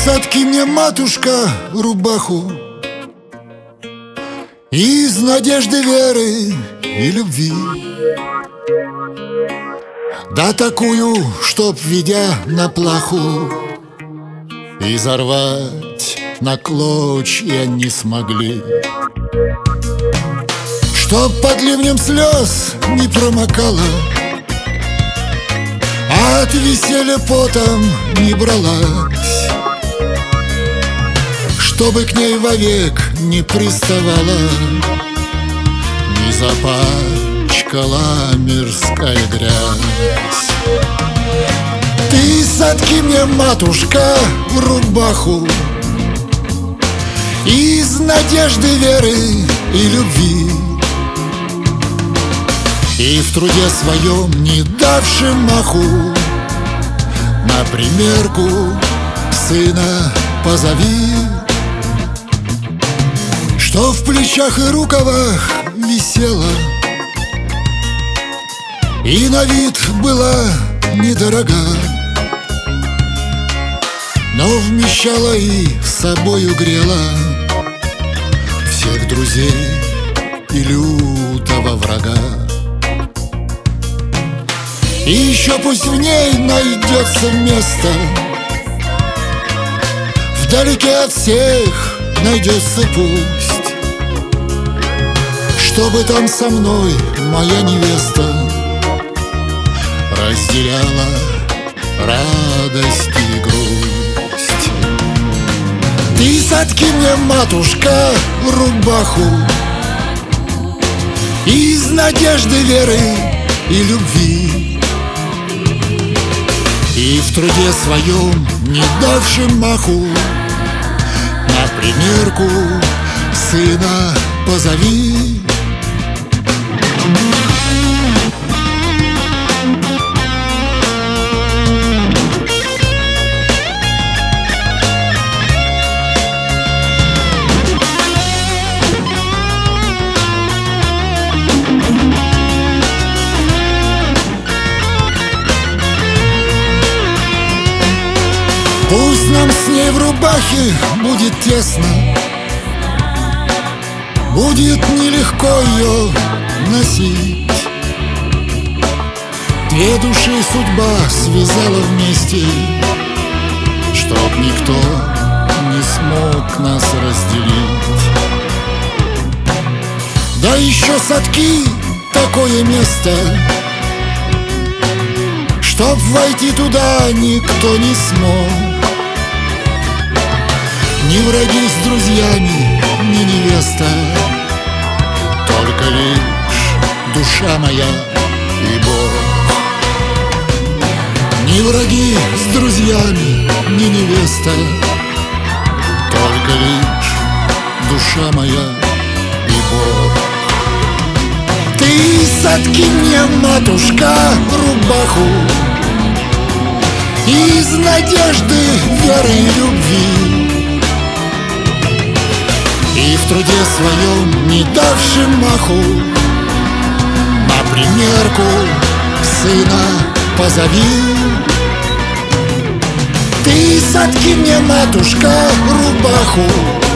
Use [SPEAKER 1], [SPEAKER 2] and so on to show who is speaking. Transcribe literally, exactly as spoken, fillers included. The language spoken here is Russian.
[SPEAKER 1] сотки мне, матушка, рубаху из надежды, веры и любви. Да такую, чтоб, ведя на плаху, изорвать на клочья не смогли. Чтоб под ливнем слез не промокала, а от веселья потом не бралась, чтобы к ней вовек не приставала, не запачкала мирская грязь. Ты сотки мне, матушка, рубаху из надежды, веры и любви, и в труде своем, не давши маху, на примерку сына позови, что в плечах и рукавах висела, и на вид была недорога, но вмещала и собою грела всех друзей и лютого врага. И еще пусть в ней найдется место, вдалеке от всех найдется пусть, чтобы там со мной моя невеста разделяла радость и грусть. Ты сотки мне, матушка, рубаху из надежды, веры и любви, и в труде своем, не давши маху, на примерку сына позови. Пусть нам с ней в рубахе будет тесно, будет нелегко ее носить. Две души судьба связала вместе, чтоб никто не смог нас разделить. Да еще сотки такое место, чтоб войти туда никто не смог. Ни враги с друзьями, ни невеста, только лишь душа моя и Бог. Ни враги с друзьями, ни невеста, только лишь душа моя и Бог. Ты сотки мне, матушка, рубаху из надежды, веры и любви, и в труде своем, не давши маху, на примерку сына позови. Ты сотки мне, матушка, рубаху